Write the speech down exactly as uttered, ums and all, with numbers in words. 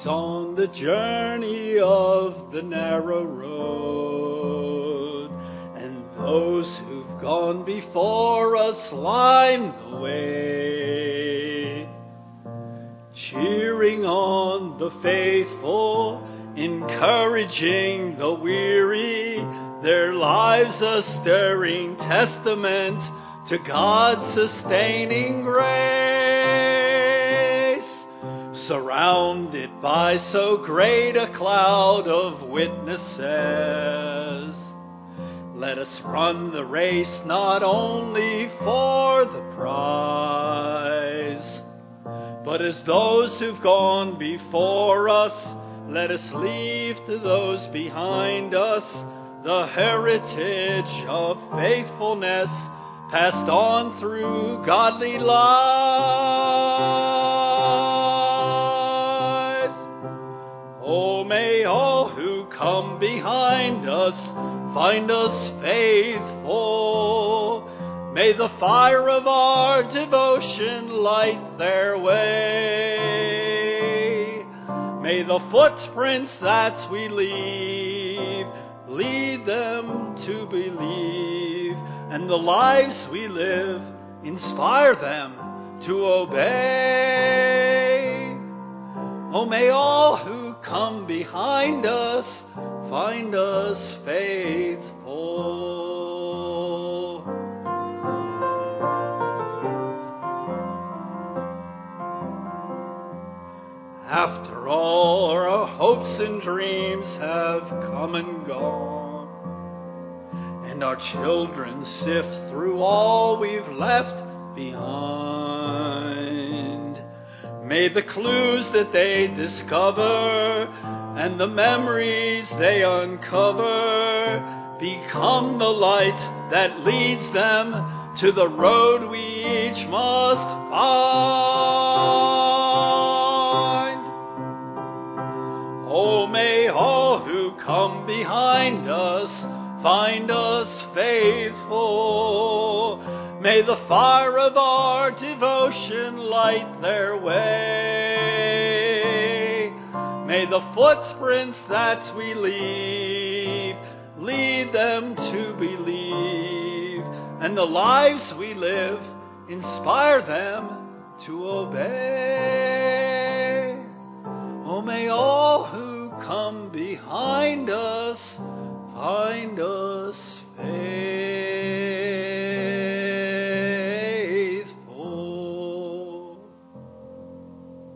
on the journey of the narrow road, and those who've gone before us line the way, cheering on the faithful, encouraging the weary, their lives a stirring testament to God's sustaining grace. Surrounded by so great a cloud of witnesses, let us run the race not only for the prize, but as those who've gone before us, let us leave to those behind us the heritage of faithfulness passed on through godly lives. Oh, may all who come behind us find us faithful. May the fire of our devotion light their way. May the footprints that we leave lead them to believe, and the lives we live inspire them to obey. Oh, may all who come behind us find us faithful. After all, our hopes and dreams have come and gone, and our children sift through all we've left behind. May the clues that they discover and the memories they uncover become the light that leads them to the road we each must find. Oh, may all who come behind us find us faithful. May the fire of our devotion light their way. May the footprints that we leave lead them to believe, and the lives we live inspire them to obey. Oh, may all who come behind us find us